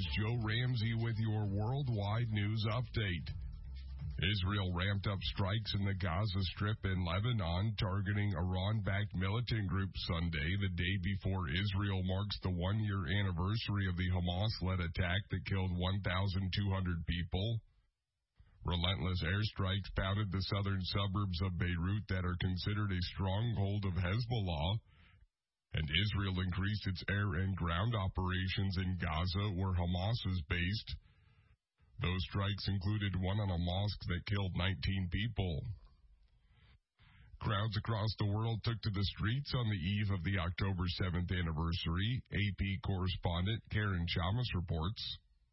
is Joe Ramsey with your worldwide news update. Israel ramped up strikes in the Gaza Strip in Lebanon, targeting Iran-backed militant group Sunday, the day before Israel marks the one-year anniversary of the Hamas-led attack that killed 1,200 people. Relentless airstrikes pounded the southern suburbs of Beirut that are considered a stronghold of Hezbollah, and Israel increased its air and ground operations in Gaza, where Hamas is based. Those strikes included one on a mosque that killed 19 people. Crowds across the world took to the streets on the eve of the October 7th anniversary. AP correspondent Karen Chamas reports.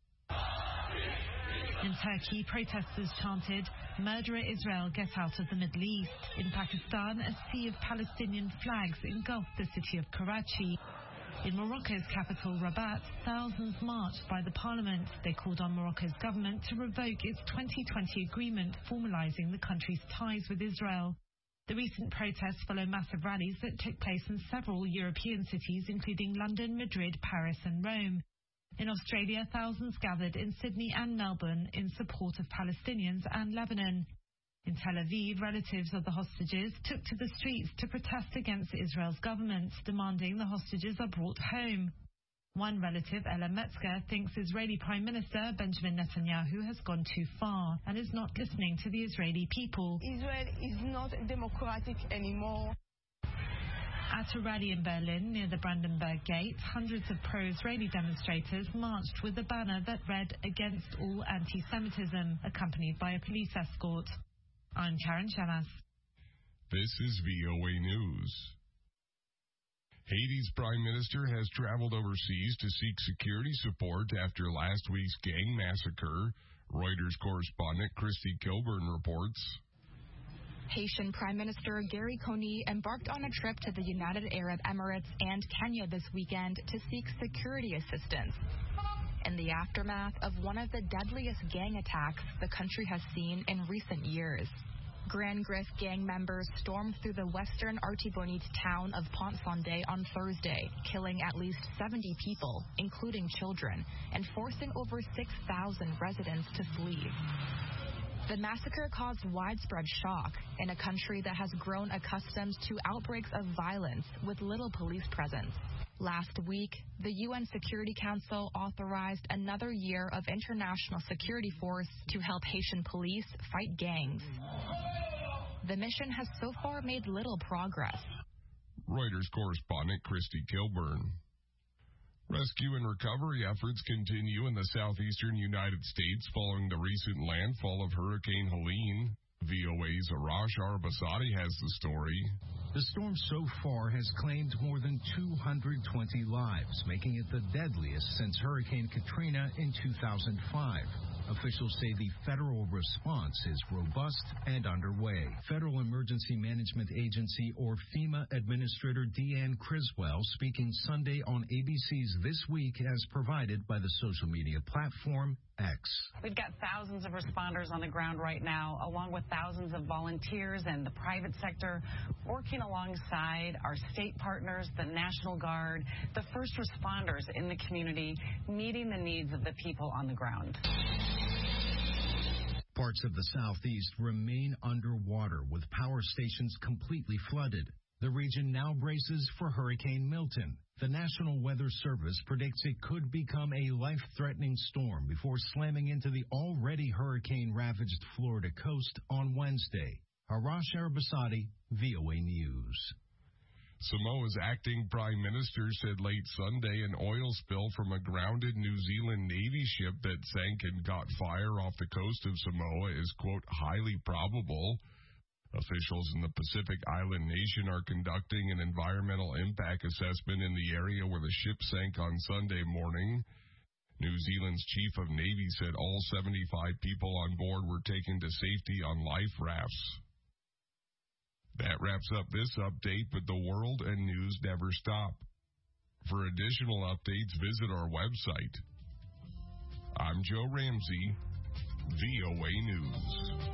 In Turkey, protesters chanted, "Murderer Israel, get out of the Middle East." In Pakistan, a sea of Palestinian flags engulfed the city of Karachi. In Morocco's capital, Rabat, thousands marched by the parliament. They called on Morocco's government to revoke its 2020 agreement formalizing the country's ties with Israel. The recent protests follow massive rallies that took place in several European cities, including London, Madrid, Paris, and Rome. In Australia, thousands gathered in Sydney and Melbourne in support of Palestinians and Lebanon. In Tel Aviv, relatives of the hostages took to the streets to protest against Israel's government, demanding the hostages are brought home. One relative, Ella Metzger, thinks Israeli Prime Minister Benjamin Netanyahu has gone too far and is not listening to the Israeli people. Israel is not democratic anymore. At a rally in Berlin near the Brandenburg Gate, hundreds of pro-Israeli demonstrators marched with a banner that read "Against all anti-Semitism," accompanied by a police escort. I'm Karen Chamas. This is VOA News. Haiti's prime minister has traveled overseas to seek security support after last week's gang massacre. Reuters correspondent Christy Kilburn reports. Haitian Prime Minister Gary Coney embarked on a trip to the United Arab Emirates and Kenya this weekend to seek security assistance. In the aftermath of one of the deadliest gang attacks the country has seen in recent years. Grand Grif gang members stormed through the western Artibonite town of Pont-Sondé on Thursday, killing at least 70 people, including children, and forcing over 6,000 residents to flee. The massacre caused widespread shock in a country that has grown accustomed to outbreaks of violence with little police presence. Last week, the UN Security Council authorized another year of international security force to help Haitian police fight gangs. The mission has so far made little progress. Reuters correspondent Christy Kilburn. Rescue and recovery efforts continue in the southeastern United States following the recent landfall of Hurricane Helene. VOA's Arash Arabasadi has the story. The storm so far has claimed more than 220 lives, making it the deadliest since Hurricane Katrina in 2005. Officials say the federal response is robust and underway. Federal Emergency Management Agency, or FEMA, Administrator Deanne Criswell speaking Sunday on ABC's This Week as provided by the social media platform X. We've got thousands of responders on the ground right now, along with thousands of volunteers and the private sector working alongside our state partners, the National Guard, the first responders in the community, meeting the needs of the people on the ground. Parts of the southeast remain underwater, with power stations completely flooded. The region now braces for Hurricane Milton. The National Weather Service predicts it could become a life-threatening storm before slamming into the already hurricane-ravaged Florida coast on Wednesday. Arash Arabasadi, VOA News. Samoa's acting prime minister said late Sunday an oil spill from a grounded New Zealand Navy ship that sank and caught fire off the coast of Samoa is, quote, highly probable. Officials in the Pacific Island nation are conducting an environmental impact assessment in the area where the ship sank on Sunday morning. New Zealand's Chief of Navy said all 75 people on board were taken to safety on life rafts. That wraps up this update, but the world and news never stop. For additional updates, visit our website. I'm Joe Ramsey, VOA News.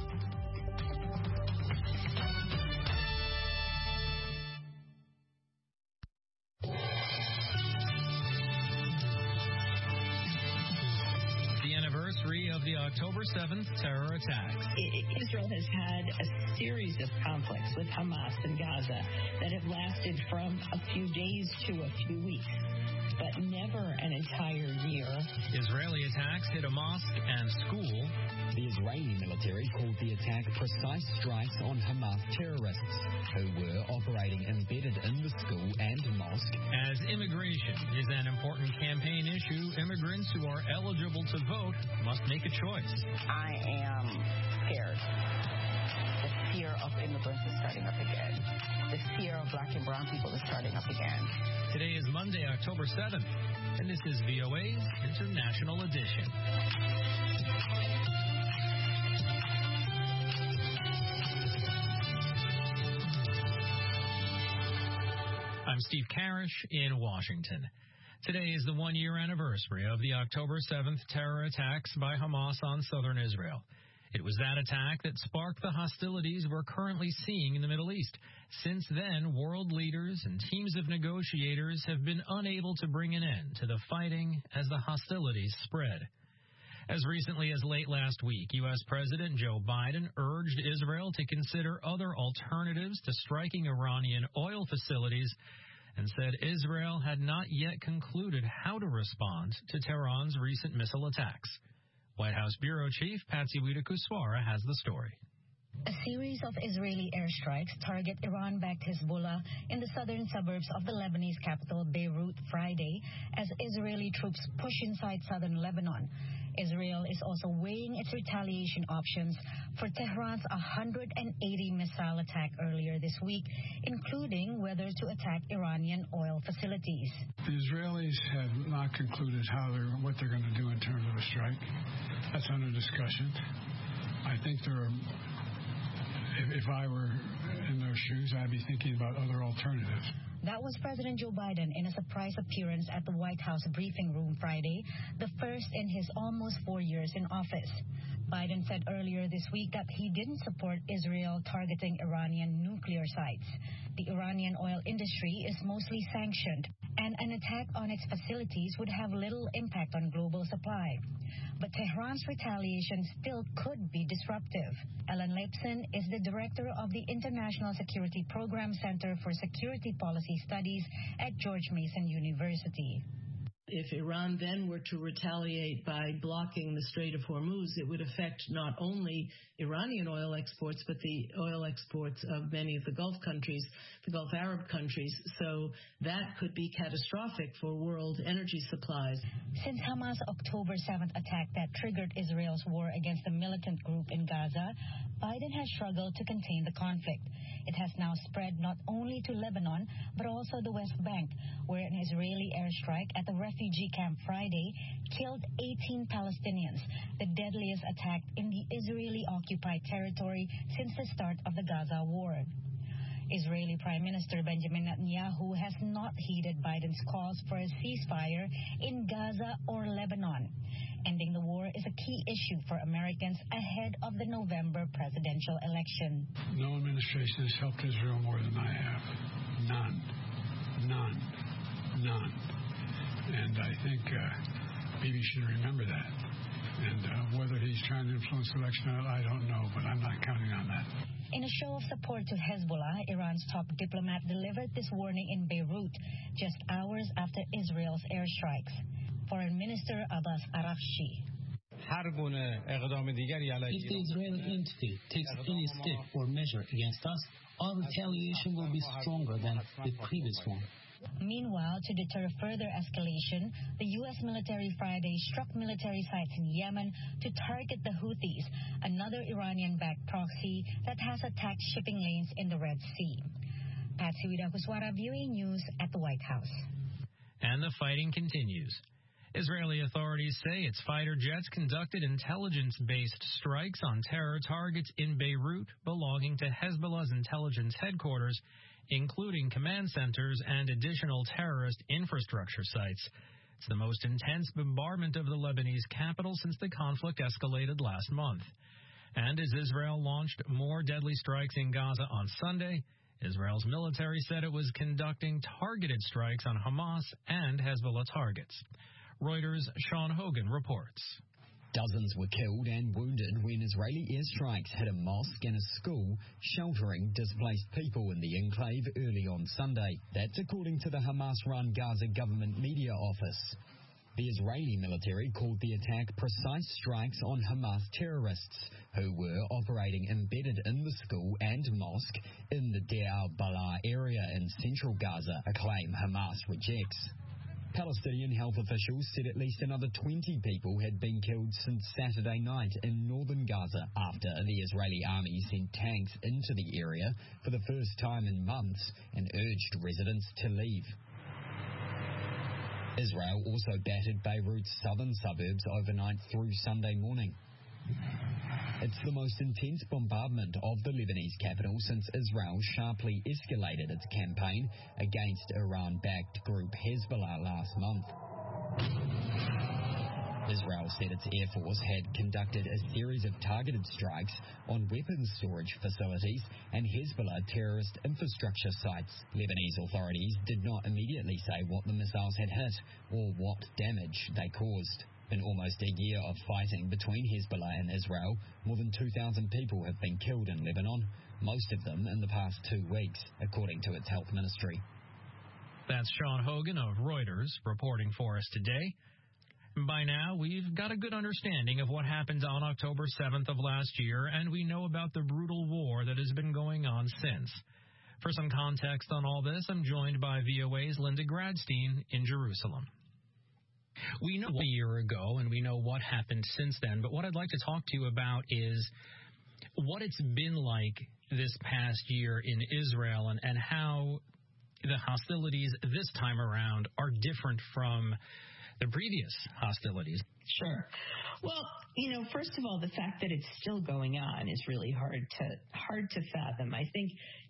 October 7th terror attacks. Israel has had a series of conflicts with Hamas in Gaza that have lasted from a few days to a few weeks, but never an entire year. Israeli attacks hit a mosque and school. The Israeli military called the attack precise strikes on Hamas terrorists who were operating embedded in the school and mosque. As immigration is an important campaign issue, immigrants who are eligible to vote must make a choice. I am scared. The fear of immigrants is starting up again. The fear of black and brown people is starting up again. Today is Monday, October 7th, and this is VOA's International Edition. I'm Steve Karish in Washington. Today is the one-year anniversary of the October 7th terror attacks by Hamas on southern Israel. It was that attack that sparked the hostilities we're currently seeing in the Middle East. Since then, world leaders and teams of negotiators have been unable to bring an end to the fighting as the hostilities spread. As recently as late last week, U.S. President Joe Biden urged Israel to consider other alternatives to striking Iranian oil facilities and said Israel had not yet concluded how to respond to Tehran's recent missile attacks. White House Bureau Chief Patsy Widakuswara has the story. A series of Israeli airstrikes target Iran-backed Hezbollah in the southern suburbs of the Lebanese capital Beirut Friday as Israeli troops push inside southern Lebanon. Israel is also weighing its retaliation options for Tehran's 180 missile attack earlier this week, including whether to attack Iranian oil facilities. The Israelis have not concluded what they're going to do in terms of a strike. That's under discussion. I think if I were in their shoes, I'd be thinking about other alternatives. That was President Joe Biden in a surprise appearance at the White House briefing room Friday, the first in his almost 4 years in office. Biden said earlier this week that he didn't support Israel targeting Iranian nuclear sites. The Iranian oil industry is mostly sanctioned, and an attack on its facilities would have little impact on global supply. But Tehran's retaliation still could be disruptive. Ellen Leibson is the director of the International Security Program Center for Security Policy Studies at George Mason University. If Iran then were to retaliate by blocking the Strait of Hormuz, it would affect not only Iranian oil exports, but the oil exports of many of the Gulf countries, the Gulf Arab countries. So that could be catastrophic for world energy supplies. Since Hamas' October 7th attack that triggered Israel's war against the militant group in Gaza, Biden has struggled to contain the conflict. It has now spread not only to Lebanon, but also the West Bank, where an Israeli airstrike at the refugee camp Friday killed 18 Palestinians, the deadliest attack in the Israeli-occupied territory since the start of the Gaza war. Israeli Prime Minister Benjamin Netanyahu has not heeded Biden's calls for a ceasefire in Gaza or Lebanon. Ending the war is a key issue for Americans ahead of the November presidential election. No administration has helped Israel more than I have. None. And I think Bibi should remember that. And whether he's trying to influence the election, I don't know, but I'm not counting on that. In a show of support to Hezbollah, Iran's top diplomat delivered this warning in Beirut just hours after Israel's airstrikes. Foreign Minister Abbas Araghchi. If the Israeli entity takes any step or measure against us, our retaliation will be stronger than the previous one. Meanwhile, to deter further escalation, the U.S. military Friday struck military sites in Yemen to target the Houthis, another Iranian-backed proxy that has attacked shipping lanes in the Red Sea. Patsy Widakuswara, VOA News at the White House. And the fighting continues. Israeli authorities say its fighter jets conducted intelligence-based strikes on terror targets in Beirut belonging to Hezbollah's intelligence headquarters, including command centers and additional terrorist infrastructure sites. It's the most intense bombardment of the Lebanese capital since the conflict escalated last month. And as Israel launched more deadly strikes in Gaza on Sunday, Israel's military said it was conducting targeted strikes on Hamas and Hezbollah targets. Reuters' Sean Hogan reports. Dozens were killed and wounded when Israeli airstrikes hit a mosque and a school sheltering displaced people in the enclave early on Sunday. That's according to the Hamas-run Gaza government media office. The Israeli military called the attack precise strikes on Hamas terrorists who were operating embedded in the school and mosque in the Deir al-Balah area in central Gaza, a claim Hamas rejects. Palestinian health officials said at least another 20 people had been killed since Saturday night in northern Gaza after the Israeli army sent tanks into the area for the first time in months and urged residents to leave. Israel also battered Beirut's southern suburbs overnight through Sunday morning. It's the most intense bombardment of the Lebanese capital since Israel sharply escalated its campaign against Iran-backed group Hezbollah last month. Israel said its Air Force had conducted a series of targeted strikes on weapons storage facilities and Hezbollah terrorist infrastructure sites. Lebanese authorities did not immediately say what the missiles had hit or what damage they caused. In almost a year of fighting between Hezbollah and Israel, more than 2,000 people have been killed in Lebanon, most of them in the past 2 weeks, according to its health ministry. That's Sean Hogan of Reuters reporting for us today. By now, we've got a good understanding of what happened on October 7th of last year, and we know about the brutal war that has been going on since. For some context on all this, I'm joined by VOA's Linda Gradstein in Jerusalem. We know a year ago, and we know what happened since then, but what I'd like to talk to you about is what it's been like this past year in Israel and how the hostilities this time around are different from the previous hostilities. Sure. Well, first of all, the fact that it's still going on is really hard to fathom. I think,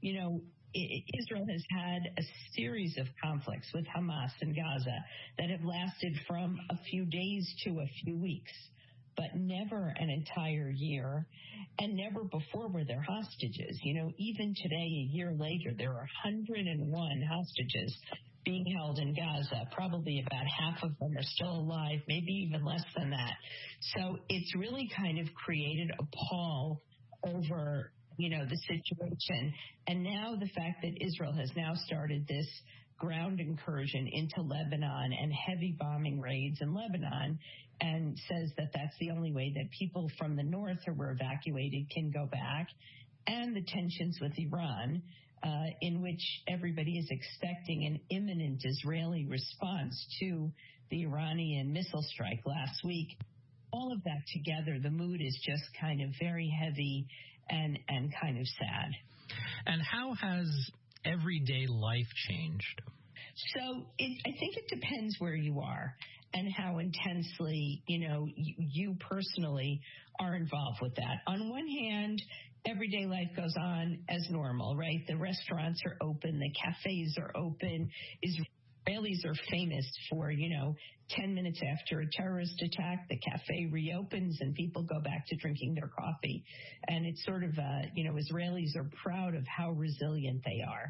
Israel has had a series of conflicts with Hamas in Gaza that have lasted from a few days to a few weeks, but never an entire year, and never before were there hostages. Even today, a year later, there are 101 hostages being held in Gaza. Probably about half of them are still alive, maybe even less than that. So it's really kind of created a pall over, the situation. And now the fact that Israel has now started this ground incursion into Lebanon and heavy bombing raids in Lebanon and says that that's the only way that people from the north who were evacuated can go back, and the tensions with Iran, in which everybody is expecting an imminent Israeli response to the Iranian missile strike last week. All of that together, the mood is just kind of very heavy and kind of sad. And how has everyday life changed? So I think it depends where you are and how intensely, you personally are involved with that. On one hand, everyday life goes on as normal, right? The restaurants are open, the cafes are open. Israelis are famous for, 10 minutes after a terrorist attack, the cafe reopens and people go back to drinking their coffee. And it's sort of, Israelis are proud of how resilient they are.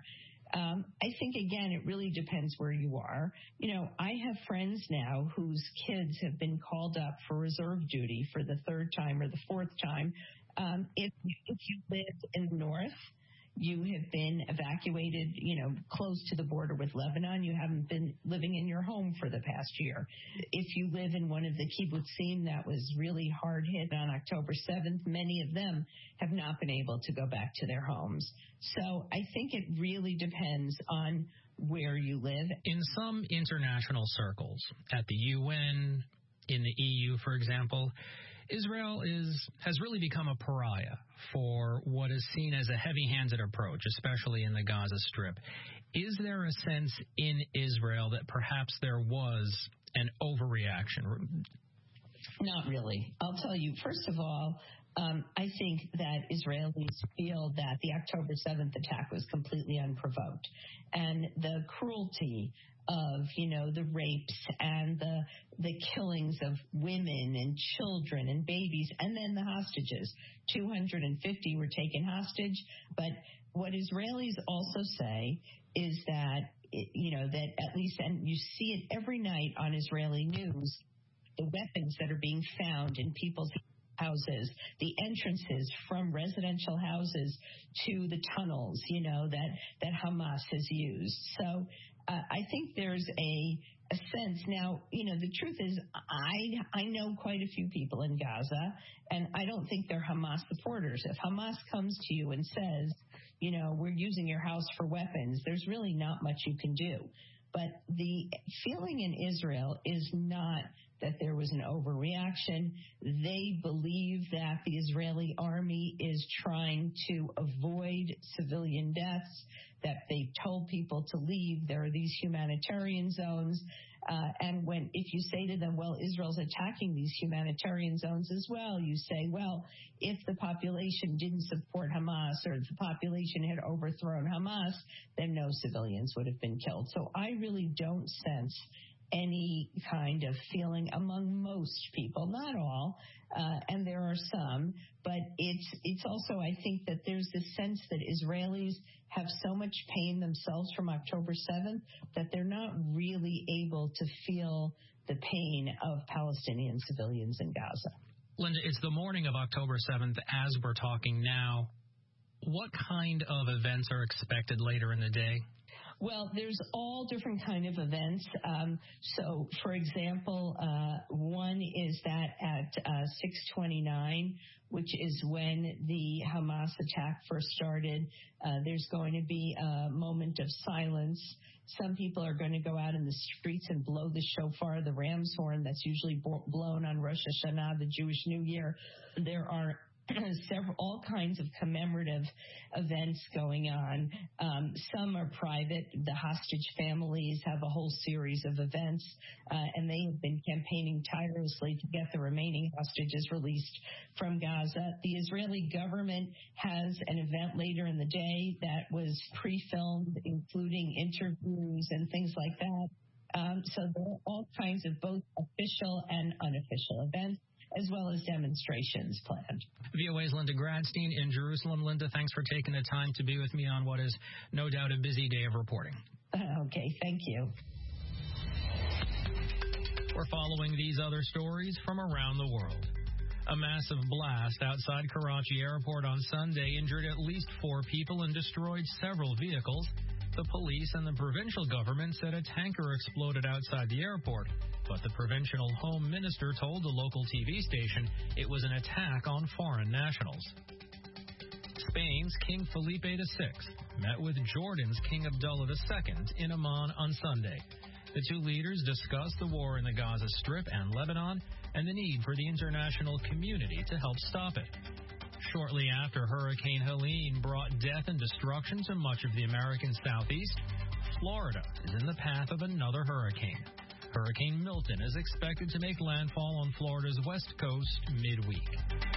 I think, again, it really depends where you are. I have friends now whose kids have been called up for reserve duty for the third time or the fourth time. If you live in the north, you have been evacuated, close to the border with Lebanon. You haven't been living in your home for the past year. If you live in one of the kibbutzim that was really hard hit on October 7th, many of them have not been able to go back to their homes. So I think it really depends on where you live. In some international circles, at the UN, in the EU, for example, Israel has really become a pariah for what is seen as a heavy-handed approach, especially in the Gaza Strip. Is there a sense in Israel that perhaps there was an overreaction? Not really. I'll tell you, first of all, I think that Israelis feel that the October 7th attack was completely unprovoked. And the cruelty of, the rapes and the killings of women and children and babies, and then the hostages. 250 were taken hostage. But what Israelis also say is that, that at least, and you see it every night on Israeli news, the weapons that are being found in people's houses, the entrances from residential houses to the tunnels, that Hamas has used. So I think there's a sense now, the truth is I know quite a few people in Gaza, and I don't think they're Hamas supporters. If Hamas comes to you and says, we're using your house for weapons, there's really not much you can do. But the feeling in Israel is not that there was an overreaction. They believe that the Israeli army is trying to avoid civilian deaths, that they've told people to leave. There are these humanitarian zones. And if you say to them, well, Israel's attacking these humanitarian zones as well, you say, well, if the population didn't support Hamas or if the population had overthrown Hamas, then no civilians would have been killed. So I really don't sense any kind of feeling among most people, not all, and there are some, but it's also, I think, that there's this sense that Israelis have so much pain themselves from October 7th that they're not really able to feel the pain of Palestinian civilians in Gaza. Linda, it's the morning of October 7th as we're talking now. What kind of events are expected later in the day? Well, there's all different kind of events. So, for example, one is that at 6:29, which is when the Hamas attack first started, there's going to be a moment of silence. Some people are going to go out in the streets and blow the shofar, the ram's horn that's usually blown on Rosh Hashanah, the Jewish New Year. There are all kinds of commemorative events going on. Some are private. The hostage families have a whole series of events, and they have been campaigning tirelessly to get the remaining hostages released from Gaza. The Israeli government has an event later in the day that was pre-filmed, including interviews and things like that. So there are all kinds of both official and unofficial events, as well as demonstrations planned. VOA's Linda Gradstein in Jerusalem. Linda, thanks for taking the time to be with me on what is no doubt a busy day of reporting. Okay, thank you. We're following these other stories from around the world. A massive blast outside Karachi Airport on Sunday injured at least 4 people and destroyed several vehicles. The police and the provincial government said a tanker exploded outside the airport, but the provincial home minister told the local TV station it was an attack on foreign nationals. Spain's King Felipe VI met with Jordan's King Abdullah II in Amman on Sunday. The two leaders discussed the war in the Gaza Strip and Lebanon and the need for the international community to help stop it. Shortly after Hurricane Helene brought death and destruction to much of the American Southeast, Florida is in the path of another hurricane. Hurricane Milton is expected to make landfall on Florida's west coast midweek.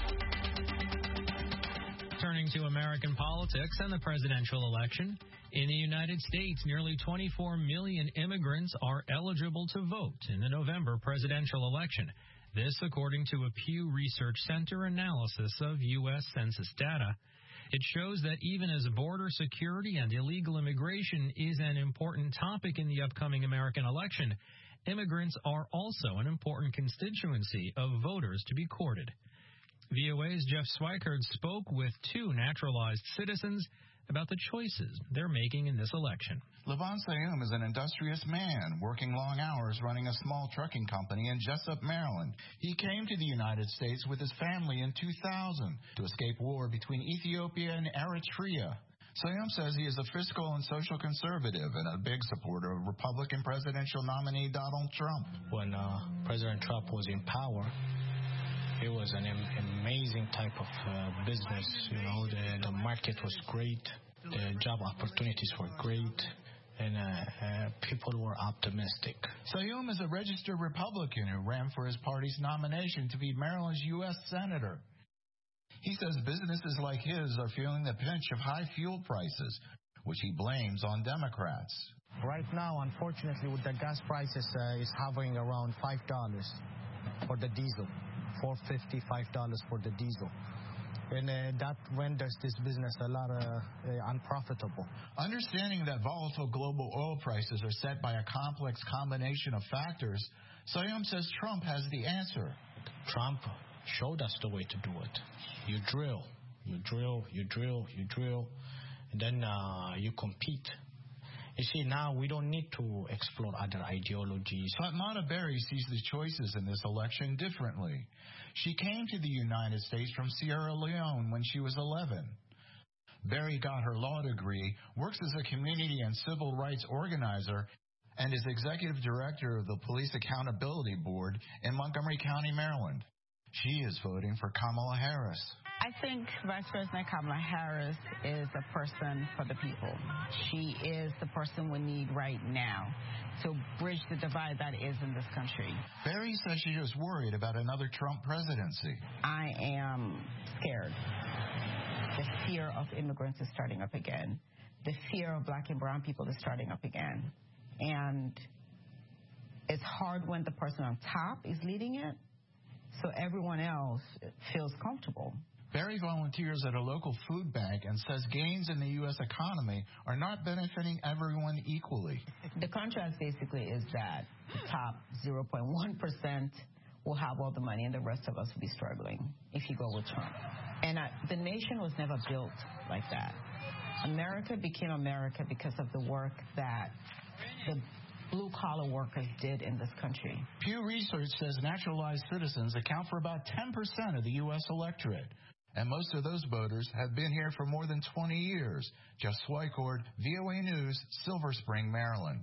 Turning to American politics and the presidential election, in the United States, nearly 24 million immigrants are eligible to vote in the November presidential election. This, according to a Pew Research Center analysis of U.S. Census data. It shows that even as border security and illegal immigration is an important topic in the upcoming American election, immigrants are also an important constituency of voters to be courted. VOA's Jeff Swikard spoke with 2 naturalized citizens about the choices they're making in this election. Levon Sayum is an industrious man, working long hours running a small trucking company in Jessup, Maryland. He came to the United States with his family in 2000 to escape war between Ethiopia and Eritrea. Sayum says he is a fiscal and social conservative and a big supporter of Republican presidential nominee Donald Trump. When President Trump was in power, it was an amazing type of business. You know, the market was great, the job opportunities were great, and people were optimistic. Sayum is a registered Republican who ran for his party's nomination to be Maryland's U.S. Senator. He says businesses like his are feeling the pinch of high fuel prices, which he blames on Democrats. Right now, unfortunately, with the gas prices, is hovering around $5 for the diesel. $4.50, $5 for the diesel. And that renders this business a lot unprofitable. Understanding that volatile global oil prices are set by a complex combination of factors, Sayom says Trump has the answer. Trump showed us the way to do it. You drill, and then you compete. You see, now we don't need to explore other ideologies. Fatmata Berry sees the choices in this election differently. She came to the United States from Sierra Leone when she was 11. Berry got her law degree, works as a community and civil rights organizer, and is executive director of the Police Accountability Board in Montgomery County, Maryland. She is voting for Kamala Harris. I think Vice President Kamala Harris is a person for the people. She is the person we need right now to bridge the divide that is in this country. Berry says she is worried about another Trump presidency. I am scared. The fear of immigrants is starting up again. The fear of black and brown people is starting up again. And it's hard when the person on top is leading it, so everyone else feels comfortable. Berry volunteers at a local food bank and says gains in the U.S. economy are not benefiting everyone equally. The contrast basically is that the top 0.1% will have all the money and the rest of us will be struggling if you go with Trump. And the nation was never built like that. America became America because of the work that the blue-collar workers did in this country. Pew Research says naturalized citizens account for about 10% of the U.S. electorate. And most of those voters have been here for more than 20 years. Jeff Swicord, VOA News, Silver Spring, Maryland.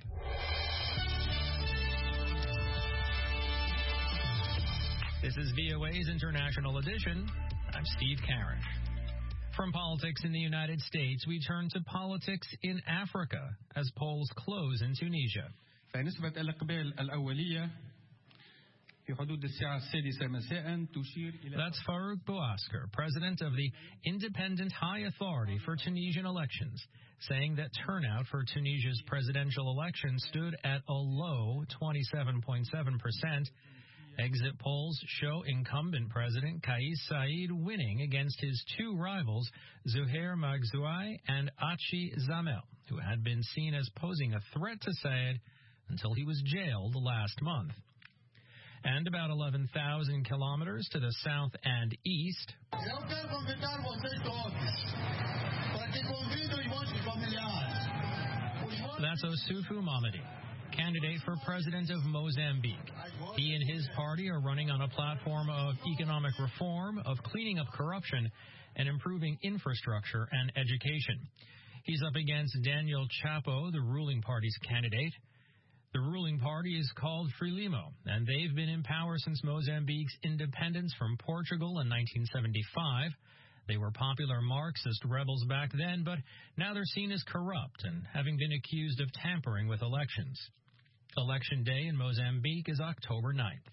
This is VOA's International Edition. I'm Steve Karish. From politics in the United States, we turn to politics in Africa as polls close in Tunisia. فنسبة الإقبال الأولية في حدود الساعة 6 مساء تشير إلى. That's Farouk Bouasker, president of the Independent High Authority for Tunisian Elections, saying that turnout for Tunisia's presidential election stood at a low 27.7%. Exit polls show incumbent President Kais Saied winning against his two rivals, Zouhair Maghzoui and Achi Zamel, who had been seen as posing a threat to Saied until he was jailed last month. And about 11,000 kilometers to the south and east, that's Oussoufou Mamadi, candidate for president of Mozambique. He and his party are running on a platform of economic reform, of cleaning up corruption, and improving infrastructure and education. He's up against Daniel Chapo, the ruling party's candidate. The ruling party is called Frelimo, and they've been in power since Mozambique's independence from Portugal in 1975. They were popular Marxist rebels back then, but now they're seen as corrupt and having been accused of tampering with elections. Election day in Mozambique is October 9th.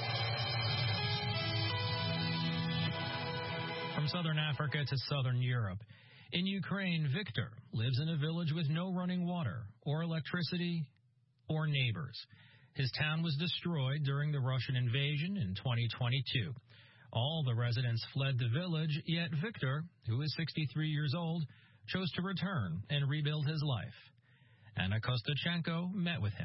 From southern Africa to southern Europe. In Ukraine, Victor lives in a village with no running water or electricity or neighbors. His town was destroyed during the Russian invasion in 2022. All the residents fled the village, yet Victor, who is 63 years old, chose to return and rebuild his life. Anna Kostachenko met with him.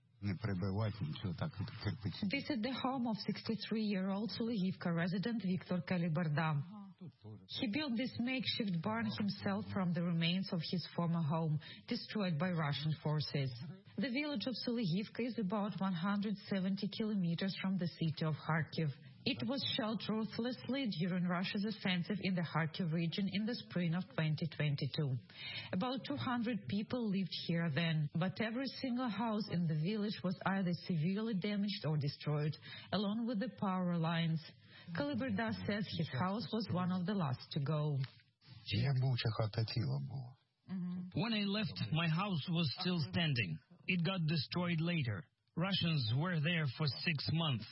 This is the home of 63-year-old Sulihivka resident Viktor Kalibarda. He built this makeshift barn himself from the remains of his former home, destroyed by Russian forces. The village of Sulihivka is about 170 kilometers from the city of Kharkiv. It was shelled ruthlessly during Russia's offensive in the Kharkiv region in the spring of 2022. About 200 people lived here then, but every single house in the village was either severely damaged or destroyed, along with the power lines. Kalibarda says his house was one of the last to go. When I left, my house was still standing. It got destroyed later. Russians were there for 6 months.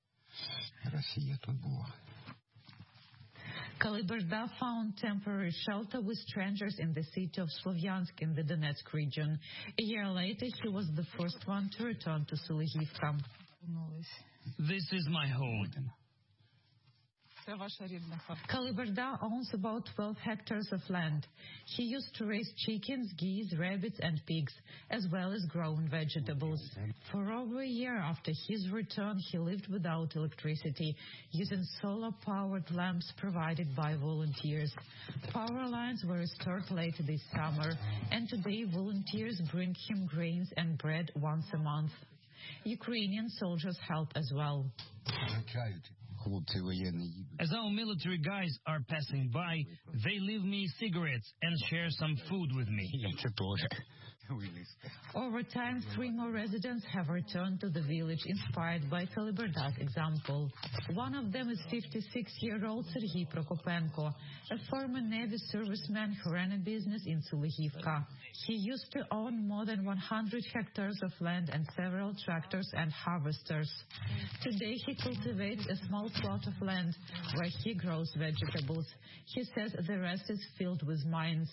Kalibarda found temporary shelter with strangers in the city of Slovyansk in the Donetsk region. A year later, she was the first one to return to Sulihivka. This is my home. Kalibarda owns about 12 hectares of land. He used to raise chickens, geese, rabbits, and pigs, as well as growing vegetables. For over a year after his return, he lived without electricity, using solar-powered lamps provided by volunteers. Power lines were restored late this summer, and today volunteers bring him grains and bread once a month. Ukrainian soldiers help as well. As our military guys are passing by, they leave me cigarettes and share some food with me. Over time, 3 more residents have returned to the village, inspired by Kalibarda's example. One of them is 56-year-old Serhiy Prokopenko, a former Navy serviceman who ran a business in Sulihivka. He used to own more than 100 hectares of land and several tractors and harvesters. Today, he cultivates a small plot of land where he grows vegetables. He says the rest is filled with mines.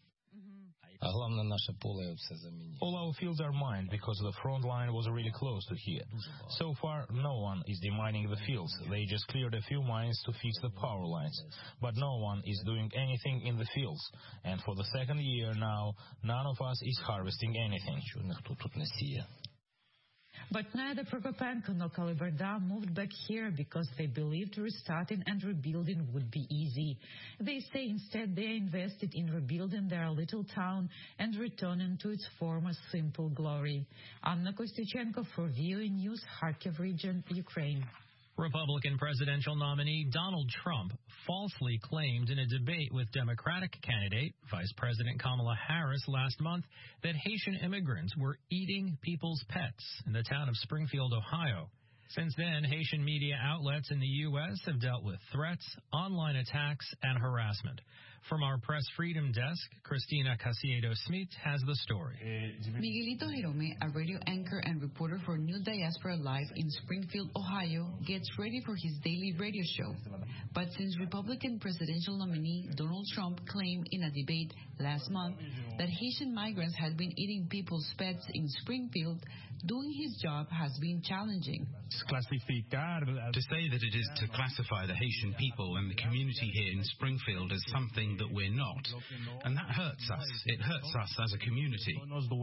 All our fields are mined because the front line was really close to here. So far, no one is demining the fields. They just cleared a few mines to fix the power lines. But no one is doing anything in the fields. And for the second year now, none of us is harvesting anything. But neither Prokopenko nor Kalibarda moved back here because they believed restarting and rebuilding would be easy. They say instead they invested in rebuilding their little town and returning to its former simple glory. Anna Kostychenko for VOA News, Kharkiv region, Ukraine. Republican presidential nominee Donald Trump falsely claimed in a debate with Democratic candidate Vice President Kamala Harris last month that Haitian immigrants were eating people's pets in the town of Springfield, Ohio. Since then, Haitian media outlets in the U.S. have dealt with threats, online attacks, and harassment. From our Press Freedom Desk, Christina Casiedo-Smith has the story. Miguelito Jerome, a radio anchor and reporter for New Diaspora Live in Springfield, Ohio, gets ready for his daily radio show. But since Republican presidential nominee Donald Trump claimed in a debate last month that Haitian migrants had been eating people's pets in Springfield, doing his job has been challenging. To say that it is to classify the Haitian people and the community here in Springfield as something that we're not, and that hurts us. It hurts us as a community.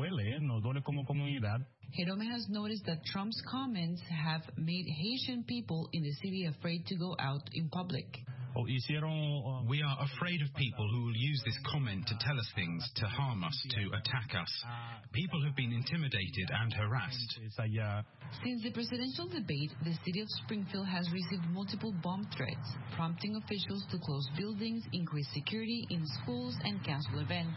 Jerome has noticed that Trump's comments have made Haitian people in the city afraid to go out in public. We are afraid of people who will use this comment to tell us things, to harm us, to attack us. People have been intimidated and harassed. Since the presidential debate, the city of Springfield has received multiple bomb threats, prompting officials to close buildings, increase security in schools, and cancel events.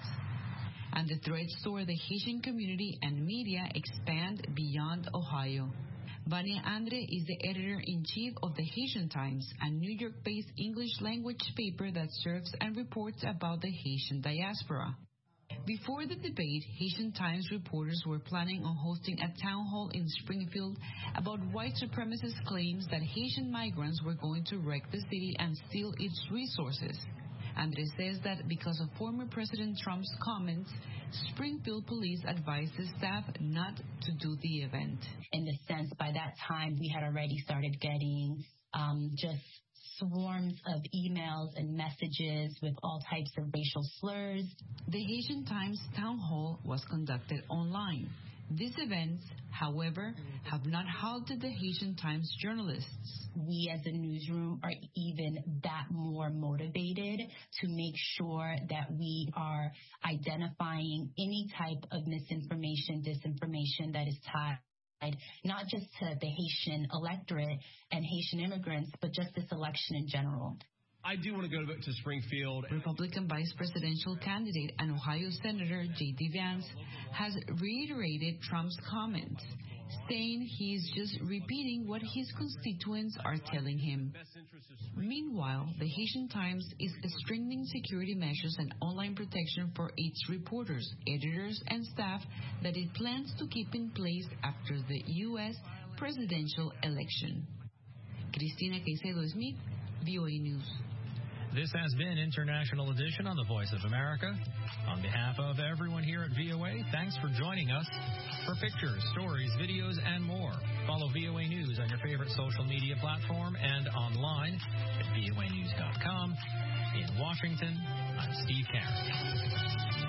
And the threats toward the Haitian community and media expand beyond Ohio. Vania Andre is the editor-in-chief of the Haitian Times, a New York-based English-language paper that serves and reports about the Haitian diaspora. Before the debate, Haitian Times reporters were planning on hosting a town hall in Springfield about white supremacist claims that Haitian migrants were going to wreck the city and steal its resources. Andre says that because of former President Trump's comments, Springfield police advised the staff not to do the event. In the sense, by that time, we had already started getting just swarms of emails and messages with all types of racial slurs. The Haitian Times town hall was conducted online. These events, however, have not halted the Haitian Times journalists. We as a newsroom are even that more motivated to make sure that we are identifying any type of misinformation, disinformation that is tied not just to the Haitian electorate and Haitian immigrants, but just this election in general. I do want to go to Springfield. Republican vice presidential candidate and Ohio Senator J.D. Vance has reiterated Trump's comments, saying he's just repeating what his constituents are telling him. Meanwhile, the Haitian Times is strengthening security measures and online protection for its reporters, editors, and staff that it plans to keep in place after the U.S. presidential election. Cristina Caicedo-Smith, VOA News. This has been International Edition on the Voice of America. On behalf of everyone here at VOA, thank Thanks for joining us. For pictures, stories, videos, and more, follow VOA News on your favorite social media platform and online at voanews.com. In Washington, I'm Steve Caron.